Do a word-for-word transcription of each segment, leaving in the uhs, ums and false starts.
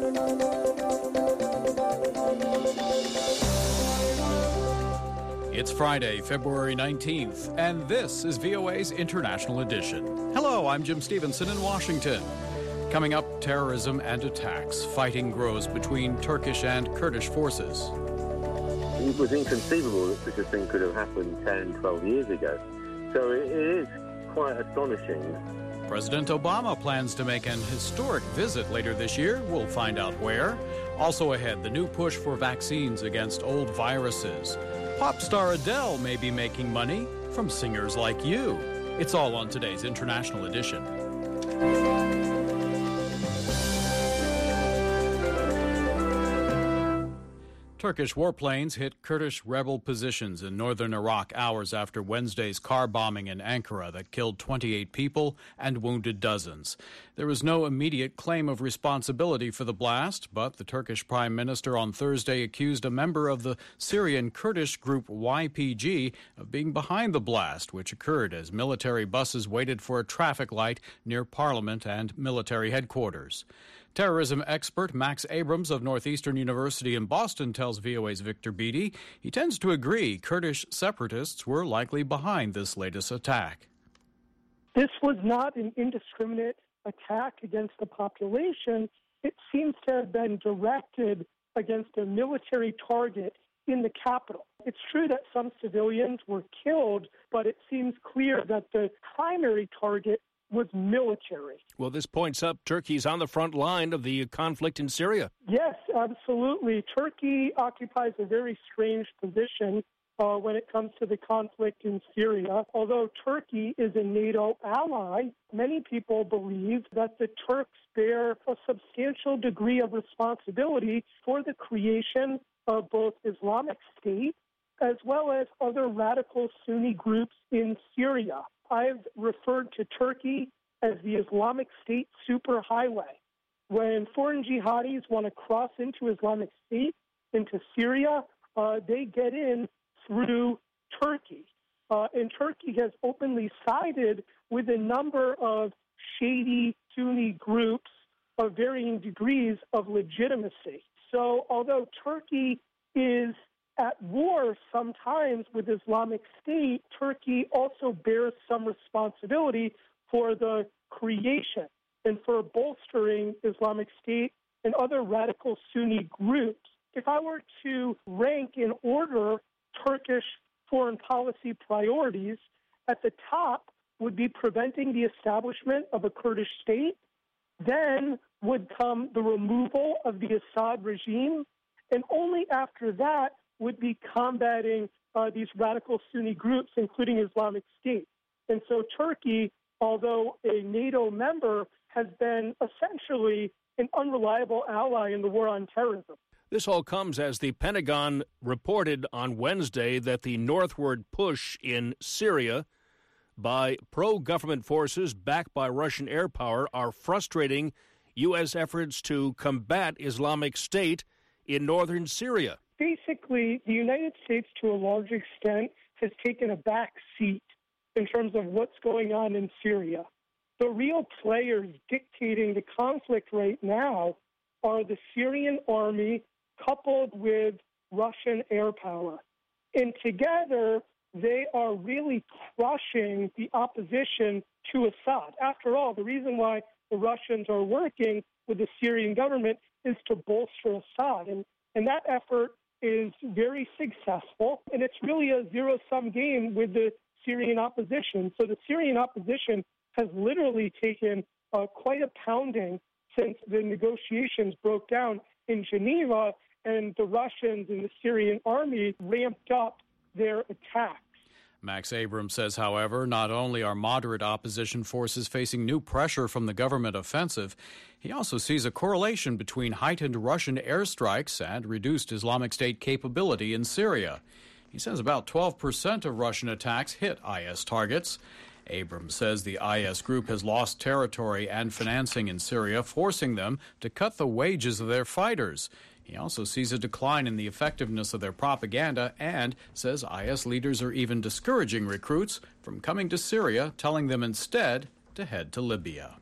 It's Friday, February nineteenth, and this is V O A's International Edition. Hello, I'm Jim Stevenson in Washington. Coming up, terrorism and attacks. Fighting grows between Turkish and Kurdish forces. It was inconceivable that such a thing could have happened ten, twelve years ago. So it is quite astonishing. President Obama plans to make an historic visit later this year. We'll find out where. Also ahead, the new push for vaccines against old viruses. Pop star Adele may be making money from singers like you. It's all on today's International Edition. Turkish warplanes hit Kurdish rebel positions in northern Iraq hours after Wednesday's car bombing in Ankara that killed twenty-eight people and wounded dozens. There was no immediate claim of responsibility for the blast, but the Turkish prime minister on Thursday accused a member of the Syrian Kurdish group Y P G of being behind the blast, which occurred as military buses waited for a traffic light near Parliament and military headquarters. Terrorism expert Max Abrams of Northeastern University in Boston tells V O A's Victor Beattie he tends to agree Kurdish separatists were likely behind this latest attack. This was not an indiscriminate attack against the population. It seems to have been directed against a military target in the capital. It's true that some civilians were killed, but it seems clear that the primary target was military. Well, this points up Turkey's on the front line of the conflict in Syria. Yes, absolutely. Turkey occupies a very strange position uh, when it comes to the conflict in Syria. Although Turkey is a NATO ally, many people believe that the Turks bear a substantial degree of responsibility for the creation of both Islamic State as well as other radical Sunni groups in Syria. I've referred to Turkey as the Islamic State superhighway. When foreign jihadis want to cross into Islamic State, into Syria, uh, they get in through Turkey. Uh, and Turkey has openly sided with a number of shady Sunni groups of varying degrees of legitimacy. So although Turkey is at war sometimes with Islamic State, Turkey also bears some responsibility for the creation and for bolstering Islamic State and other radical Sunni groups. If I were to rank in order Turkish foreign policy priorities, at the top would be preventing the establishment of a Kurdish state. Then would come the removal of the Assad regime. And only after that would be combating uh, these radical Sunni groups, including Islamic State. And so Turkey, although a NATO member, has been essentially an unreliable ally in the war on terrorism. This all comes as the Pentagon reported on Wednesday that the northward push in Syria by pro-government forces backed by Russian air power are frustrating U S efforts to combat Islamic State in northern Syria. Basically, the United States, to a large extent, has taken a back seat in terms of what's going on in Syria. The real players dictating the conflict right now are the Syrian army coupled with Russian air power. And together, they are really crushing the opposition to Assad. After all, the reason why the Russians are working with the Syrian government is to bolster Assad. And, and that effort is very successful, and it's really a zero-sum game with the Syrian opposition. So the Syrian opposition has literally taken uh, quite a pounding since the negotiations broke down in Geneva, and the Russians and the Syrian army ramped up their attacks. Max Abrams says, however, not only are moderate opposition forces facing new pressure from the government offensive, he also sees a correlation between heightened Russian airstrikes and reduced Islamic State capability in Syria. He says about twelve percent of Russian attacks hit I S targets. Abrams says the I S group has lost territory and financing in Syria, forcing them to cut the wages of their fighters. He also sees a decline in the effectiveness of their propaganda and says I S leaders are even discouraging recruits from coming to Syria, telling them instead to head to Libya.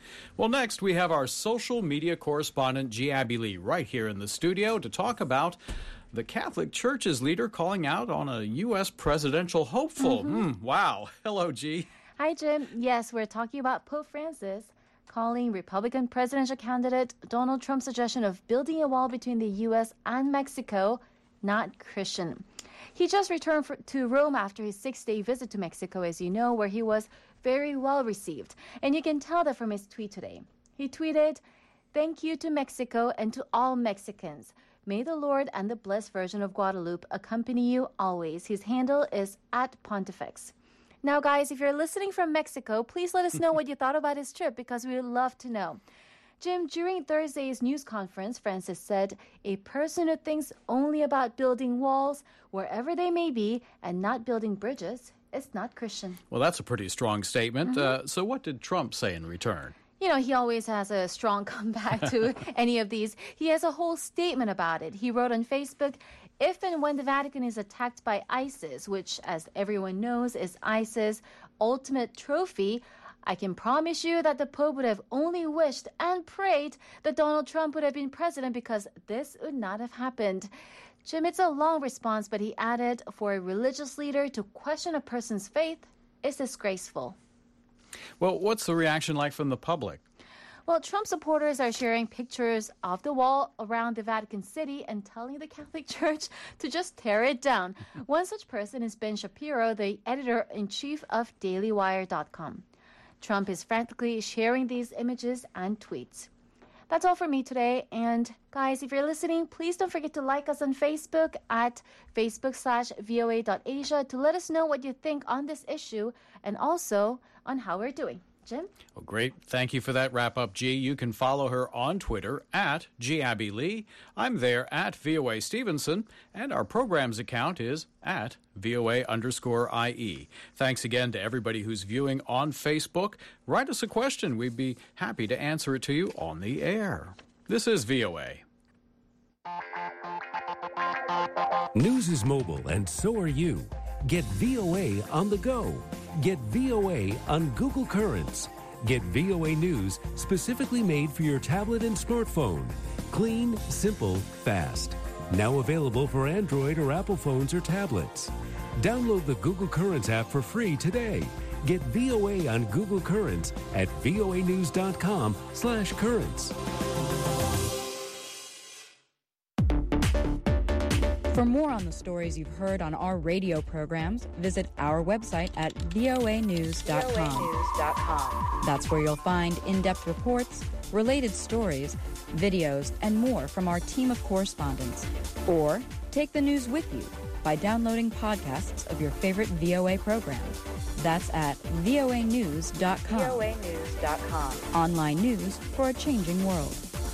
Well, next we have our social media correspondent, G. Abby Lee, right here in the studio to talk about the Catholic Church's leader calling out on a U S presidential hopeful. Mm-hmm. Mm, wow. Hello, G. Hi, Jim. Yes, we're talking about Pope Francis calling Republican presidential candidate Donald Trump's suggestion of building a wall between the U S and Mexico not Christian. He just returned for, to Rome after his six-day visit to Mexico, as you know, where he was very well received. And you can tell that from his tweet today. He tweeted, "Thank you to Mexico and to all Mexicans. May the Lord and the Blessed Virgin of Guadalupe accompany you always." His handle is at Pontifex. Now, guys, if you're listening from Mexico, please let us know what you thought about his trip, because we would love to know. Jim, during Thursday's news conference, Francis said, "A person who thinks only about building walls, wherever they may be, and not building bridges is not Christian." Well, that's a pretty strong statement. Mm-hmm. Uh, so what did Trump say in return? You know, he always has a strong comeback to any of these. He has a whole statement about it. He wrote on Facebook, "If and when the Vatican is attacked by ISIS, which, as everyone knows, is ISIS' ultimate trophy, I can promise you that the Pope would have only wished and prayed that Donald Trump would have been president, because this would not have happened." Jim, it's a long response, but he added, "For a religious leader to question a person's faith is disgraceful." Well, what's the reaction like from the public? Well, Trump supporters are sharing pictures of the wall around the Vatican City and telling the Catholic Church to just tear it down. One such person is Ben Shapiro, the editor-in-chief of Daily Wire dot com. Trump is frantically sharing these images and tweets. That's all for me today. And guys, if you're listening, please don't forget to like us on Facebook at Facebook slash VOA.Asia to let us know what you think on this issue and also on how we're doing. Jim? Well, great. Thank you for that wrap-up, G. You can follow her on Twitter at G. Abby Lee. I'm there at V O A Stevenson, and our program's account is at VOA underscore IE. Thanks again to everybody who's viewing on Facebook. Write us a question. We'd be happy to answer it to you on the air. This is V O A. News is mobile, and so are you. Get V O A on the go. Get V O A on Google Currents. Get V O A News specifically made for your tablet and smartphone. Clean, simple, fast. Now available for Android or Apple phones or tablets. Download the Google Currents app for free today. Get V O A on Google Currents at voanews.com slash currents. For more on the stories you've heard on our radio programs, visit our website at voa news dot com. That's where you'll find in-depth reports, related stories, videos, and more from our team of correspondents. Or take the news with you by downloading podcasts of your favorite V O A program. That's at voa news dot com. voa news dot com. Online news for a changing world.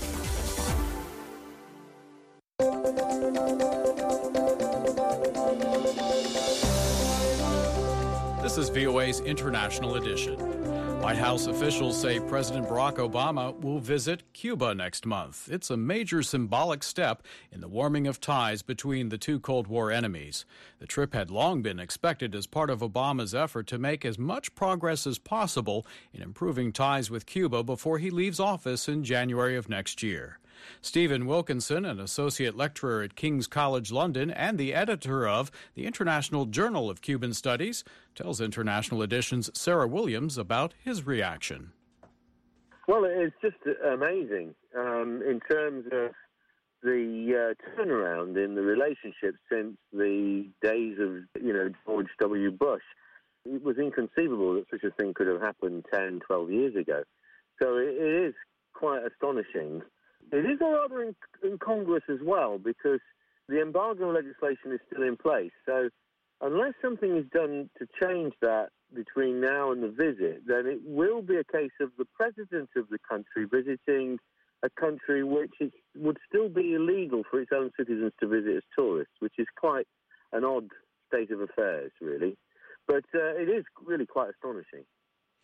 This is V O A's International Edition. White House officials say President Barack Obama will visit Cuba next month. It's a major symbolic step in the warming of ties between the two Cold War enemies. The trip had long been expected as part of Obama's effort to make as much progress as possible in improving ties with Cuba before he leaves office in January of next year. Stephen Wilkinson, an associate lecturer at King's College London and the editor of the International Journal of Cuban Studies, tells International Edition's Sarah Williams about his reaction. Well, it's just amazing um, in terms of the uh, turnaround in the relationship since the days of, you know, George W. Bush. It was inconceivable that such a thing could have happened ten, twelve years ago. So it, it is quite astonishing. It is rather in, incongruous as well, because the embargo legislation is still in place. So unless something is done to change that between now and the visit, then it will be a case of the president of the country visiting a country which is, would still be illegal for its own citizens to visit as tourists, which is quite an odd state of affairs, really. But uh, it is really quite astonishing.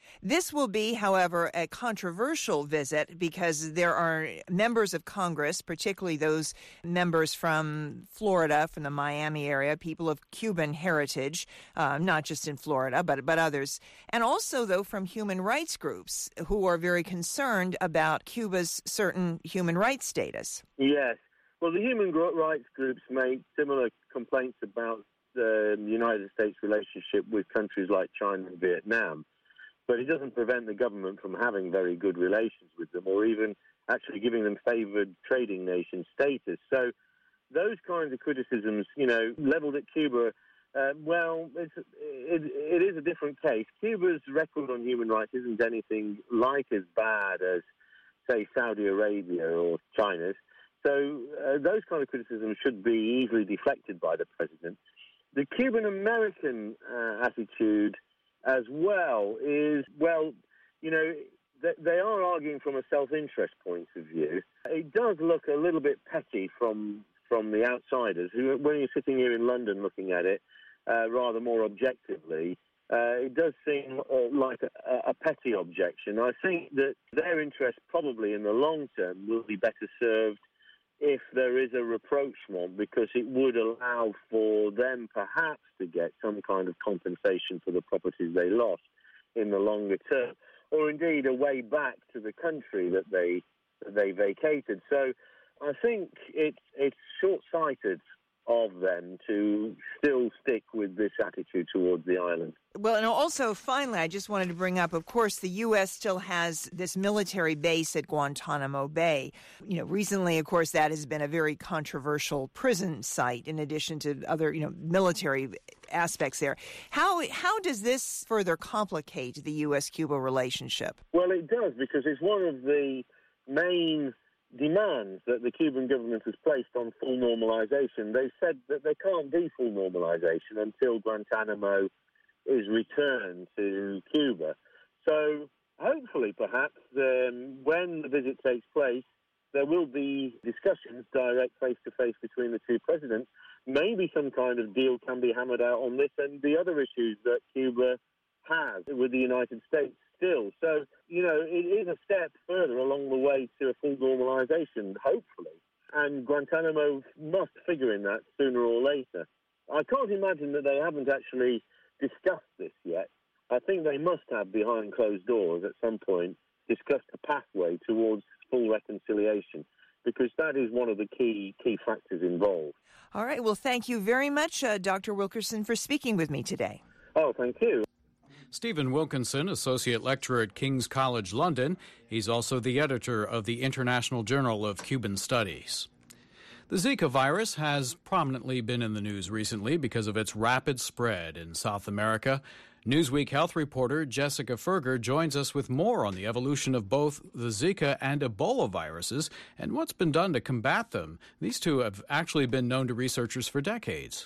This will be, however, a controversial visit because there are members of Congress, particularly those members from Florida, from the Miami area, people of Cuban heritage, uh, not just in Florida, but, but others, and also, though, from human rights groups who are very concerned about Cuba's certain human rights status. Yes. Well, the human rights groups make similar complaints about the United States' relationship with countries like China and Vietnam. But it doesn't prevent the government from having very good relations with them or even actually giving them favored trading nation status. So those kinds of criticisms, you know, leveled at Cuba, uh, well, it's, it, it is a different case. Cuba's record on human rights isn't anything like as bad as, say, Saudi Arabia or China's. So uh, those kind of criticisms should be easily deflected by the president. The Cuban-American uh, attitude as well is, well, you know, th- they are arguing from a self-interest point of view. It does look a little bit petty from from the outsiders, who, when you're sitting here in London looking at it, uh, rather more objectively, uh, it does seem uh, like a, a petty objection. I think that their interest probably in the long term will be better served if there is a rapprochement, because it would allow for them perhaps to get some kind of compensation for the properties they lost in the longer term, or indeed a way back to the country that they that they vacated. So I think it's it's short-sighted of them to still stick with this attitude towards the island. Well, and also, finally, I just wanted to bring up, of course, the U S still has this military base at Guantanamo Bay. You know, recently, of course, that has been a very controversial prison site in addition to other, you know, military aspects there. How how does this further complicate the U S Cuba relationship? Well, it does, because it's one of the main demands that the Cuban government has placed on full normalization. They said that there can't be full normalization until Guantanamo is returned to Cuba. So hopefully, perhaps, um, when the visit takes place, there will be discussions, direct face-to-face between the two presidents. Maybe some kind of deal can be hammered out on this and the other issues that Cuba has with the United States still. So, you know, it is a step further along the way to a full normalization, hopefully. And Guantanamo must figure in that sooner or later. I can't imagine that they haven't actually discussed this yet. I think they must have, behind closed doors at some point, discussed a pathway towards full reconciliation, because that is one of the key key factors involved. All right. Well, thank you very much, uh, Doctor Wilkerson, for speaking with me today. Oh, thank you. Stephen Wilkinson, Associate Lecturer at King's College London. He's also the editor of the International Journal of Cuban Studies. The Zika virus has prominently been in the news recently because of its rapid spread in South America. Newsweek health reporter Jessica Ferger joins us with more on the evolution of both the Zika and Ebola viruses and what's been done to combat them. These two have actually been known to researchers for decades.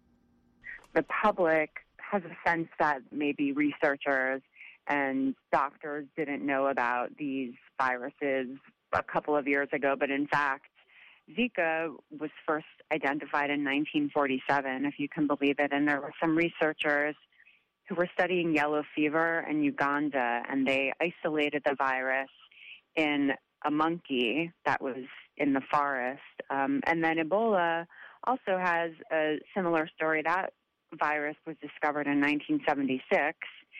The public has a sense that maybe researchers and doctors didn't know about these viruses a couple of years ago, but in fact, Zika was first identified in nineteen forty-seven, if you can believe it, and there were some researchers who were studying yellow fever in Uganda, and they isolated the virus in a monkey that was in the forest. Um, and then Ebola also has a similar story. That virus was discovered in nineteen seventy-six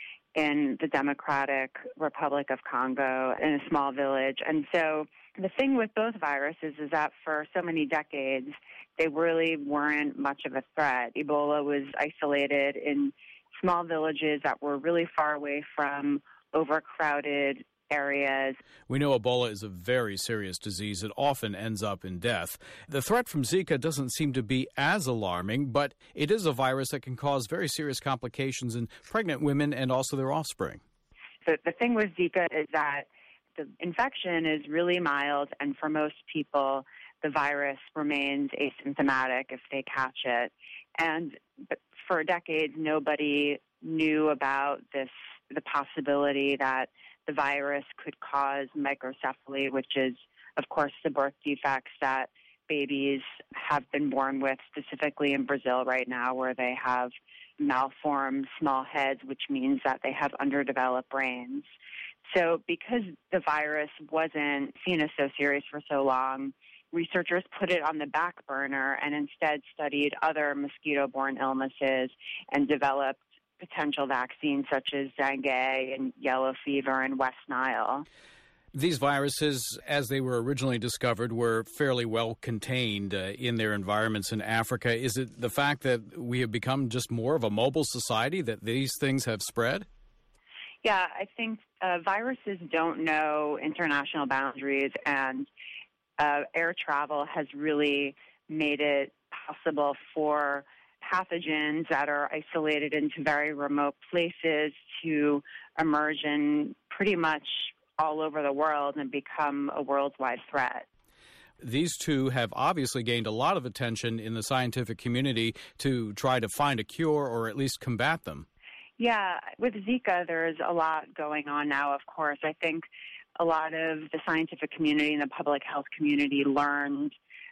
in the Democratic Republic of Congo in a small village. And so the thing with both viruses is that for so many decades, they really weren't much of a threat. Ebola was isolated in small villages that were really far away from overcrowded areas. We know Ebola is a very serious disease. It often ends up in death. The threat from Zika doesn't seem to be as alarming, but it is a virus that can cause very serious complications in pregnant women and also their offspring. So the thing with Zika is that the infection is really mild, and for most people, the virus remains asymptomatic if they catch it. And for decades, nobody knew about this, the possibility that the virus could cause microcephaly, which is, of course, the birth defects that babies have been born with, specifically in Brazil right now, where they have malformed small heads, which means that they have underdeveloped brains. So because the virus wasn't seen as so serious for so long, researchers put it on the back burner and instead studied other mosquito-borne illnesses and developed potential vaccines such as dengue and yellow fever and West Nile. These viruses, as they were originally discovered, were fairly well contained uh, in their environments in Africa. Is it the fact that we have become just more of a mobile society that these things have spread? Yeah, I think uh, viruses don't know international boundaries, and uh, air travel has really made it possible for pathogens that are isolated into very remote places to emerge in pretty much all over the world and become a worldwide threat. These two have obviously gained a lot of attention in the scientific community to try to find a cure or at least combat them. Yeah, with Zika, there's a lot going on now, of course. I think a lot of the scientific community and the public health community learned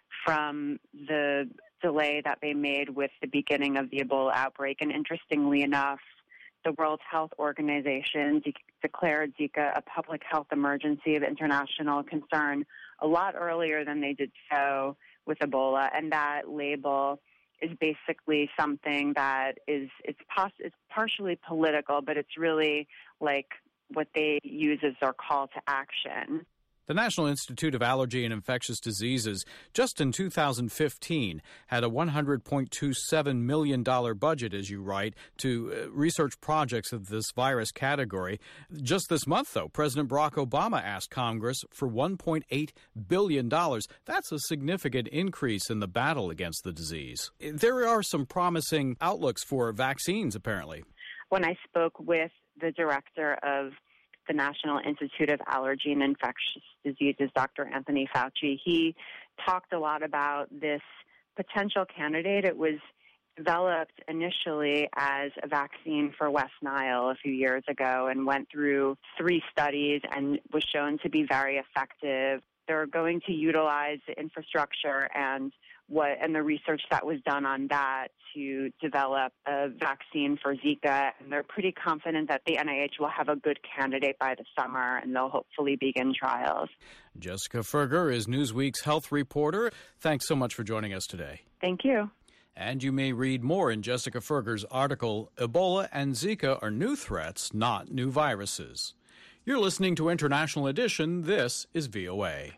from the delay that they made with the beginning of the Ebola outbreak. And interestingly enough, the World Health Organization de- declared Zika a public health emergency of international concern a lot earlier than they did so with Ebola. And that label is basically something that is it's, pos- it's partially political, but it's really like what they use as their call to action. The National Institute of Allergy and Infectious Diseases, just in two thousand fifteen, had a one hundred point two seven million dollars budget, as you write, to research projects of this virus category. Just this month, though, President Barack Obama asked Congress for one point eight billion dollars. That's a significant increase in the battle against the disease. There are some promising outlooks for vaccines, apparently. When I spoke with the director of the National Institute of Allergy and Infectious Diseases, Doctor Anthony Fauci, he talked a lot about this potential candidate. It was developed initially as a vaccine for West Nile a few years ago and went through three studies and was shown to be very effective. They're going to utilize the infrastructure and what and the research that was done on that to develop a vaccine for Zika. And they're pretty confident that the N I H will have a good candidate by the summer, and they'll hopefully begin trials. Jessica Furger is Newsweek's health reporter. Thanks so much for joining us today. Thank you. And you may read more in Jessica Furger's article, Ebola and Zika are new threats, not new viruses. You're listening to International Edition. This is V O A.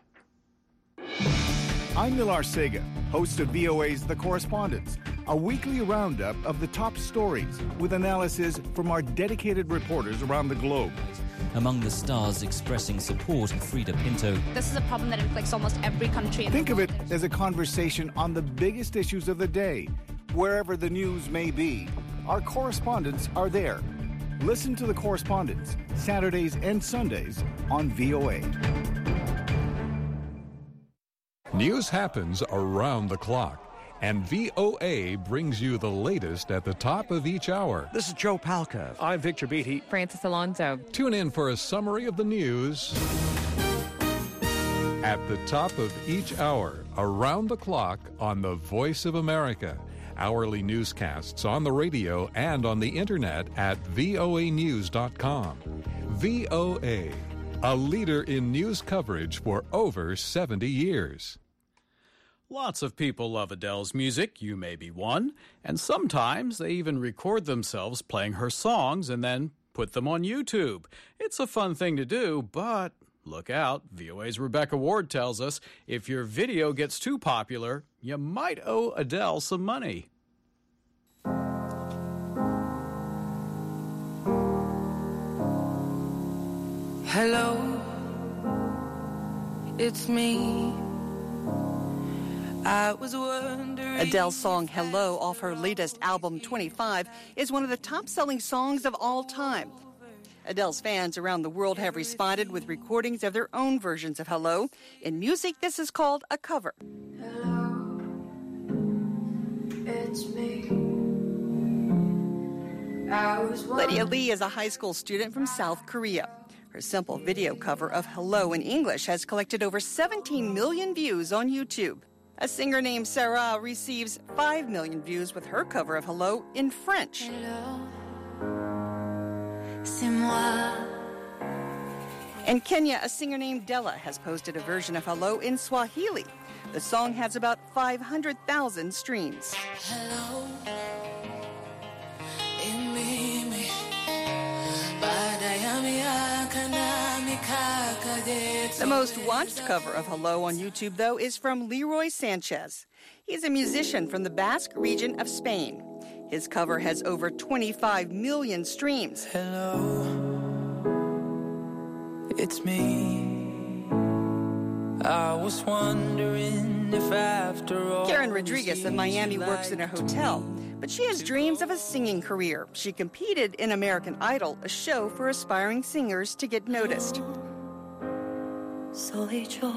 I'm Nilar Sega, host of V O A's The Correspondents, a weekly roundup of the top stories with analysis from our dedicated reporters around the globe. Among the stars expressing support, Frida Pinto. This is a problem that inflicts almost every country in Think the world. of it as a conversation on the biggest issues of the day. Wherever the news may be, our correspondents are there. Listen to The Correspondents, Saturdays and Sundays on V O A. News happens around the clock, and V O A brings you the latest at the top of each hour. This is Joe Palca. I'm Victor Beatty. Francis Alonso. Tune in for a summary of the news at the top of each hour, around the clock on the Voice of America. Hourly newscasts on the radio and on the internet at V O A news dot com. V O A, a leader in news coverage for over seventy years. Lots of people love Adele's music, you may be one, and sometimes they even record themselves playing her songs and then put them on YouTube. It's a fun thing to do, but look out. V O A's Rebecca Ward tells us if your video gets too popular, you might owe Adele some money. Hello, it's me. I was wondering. Adele's song Hello off her latest album twenty-five is one of the top-selling songs of all time. Adele's fans around the world have responded with recordings of their own versions of Hello. In music, this is called a cover. Hello, it's me. I was Lydia Lee is a high school student from South Korea. Her simple video cover of Hello in English has collected over seventeen million views on YouTube. A singer named Sarah receives five million views with her cover of Hello in French. Hello, c'est moi. In Kenya, a singer named Della has posted a version of Hello in Swahili. The song has about five hundred thousand streams. Hello, the most watched cover of Hello on YouTube, though, is from Leroy Sanchez. He's a musician from the Basque region of Spain. His cover has over twenty-five million streams. Hello, it's me. I was wondering if after all. Karen Rodriguez of Miami works in a hotel, but she has dreams of a singing career. She competed in American Idol, a show for aspiring singers to get noticed. Soy yo.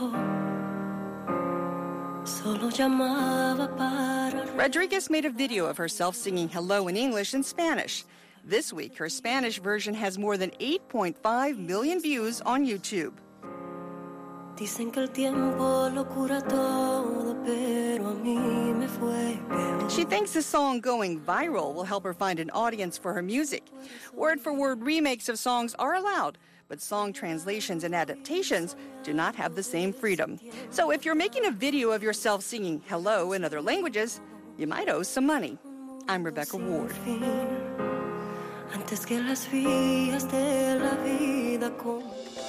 Solo llamaba para. Rodriguez made a video of herself singing Hello in English and Spanish. This week, her Spanish version has more than eight point five million views on YouTube. Dicen que el tiempo lo cura todo, pero a mí me fue peor. She thinks the song going viral will help her find an audience for her music. Word-for-word remakes of songs are allowed, but song translations and adaptations do not have the same freedom. So if you're making a video of yourself singing Hello in other languages, you might owe some money. I'm Rebecca Ward. Antes que las vías de la vida con...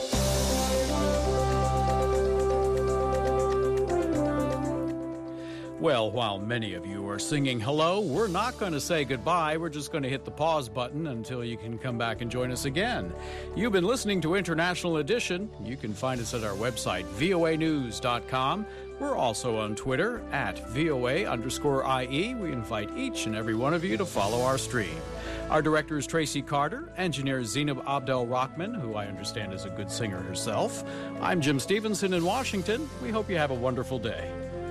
Well, while many of you are singing hello, we're not going to say goodbye. We're just going to hit the pause button until you can come back and join us again. You've been listening to International Edition. You can find us at our website, V O A news dot com. We're also on Twitter at V O A underscore I E. We invite each and every one of you to follow our stream. Our director is Tracy Carter, engineer Zainab Abdel Rahman, who I understand is a good singer herself. I'm Jim Stevenson in Washington. We hope you have a wonderful day.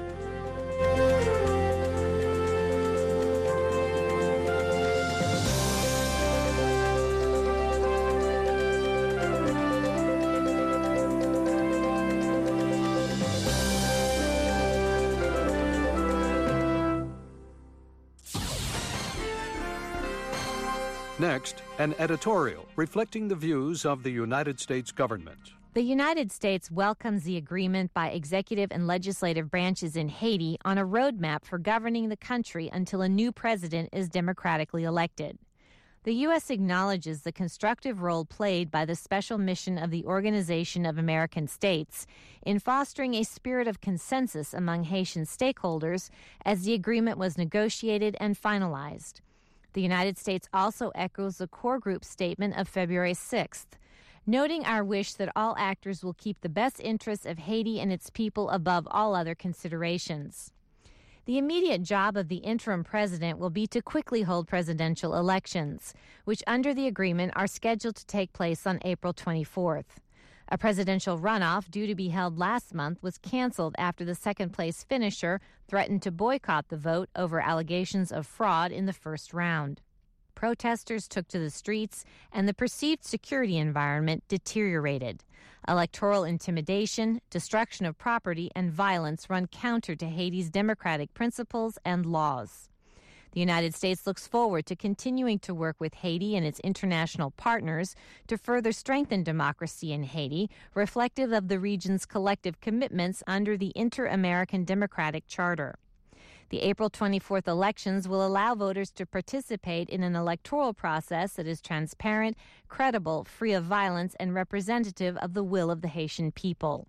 Next, an editorial reflecting the views of the United States government. The United States welcomes the agreement by executive and legislative branches in Haiti on a roadmap for governing the country until a new president is democratically elected. The U S acknowledges the constructive role played by the special mission of the Organization of American States in fostering a spirit of consensus among Haitian stakeholders as the agreement was negotiated and finalized. The United States also echoes the core group statement of February sixth, noting our wish that all actors will keep the best interests of Haiti and its people above all other considerations. The immediate job of the interim president will be to quickly hold presidential elections, which under the agreement are scheduled to take place on April twenty-fourth. A presidential runoff due to be held last month was canceled after the second-place finisher threatened to boycott the vote over allegations of fraud in the first round. Protesters took to the streets, and the perceived security environment deteriorated. Electoral intimidation, destruction of property, and violence run counter to Haiti's democratic principles and laws. The United States looks forward to continuing to work with Haiti and its international partners to further strengthen democracy in Haiti, reflective of the region's collective commitments under the Inter-American Democratic Charter. The April twenty-fourth elections will allow voters to participate in an electoral process that is transparent, credible, free of violence, and representative of the will of the Haitian people.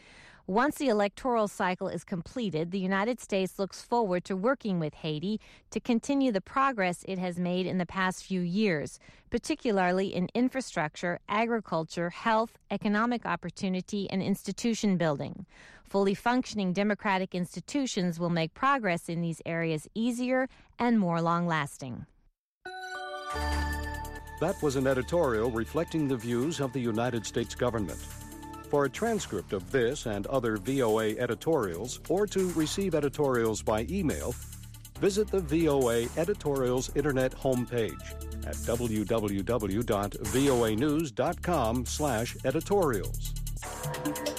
Once the electoral cycle is completed, the United States looks forward to working with Haiti to continue the progress it has made in the past few years, particularly in infrastructure, agriculture, health, economic opportunity, and institution building. Fully functioning democratic institutions will make progress in these areas easier and more long-lasting. That was an editorial reflecting the views of the United States government. For a transcript of this and other V O A editorials, or to receive editorials by email, visit the V O A Editorials Internet homepage at w w w dot v o a news dot com slash editorials.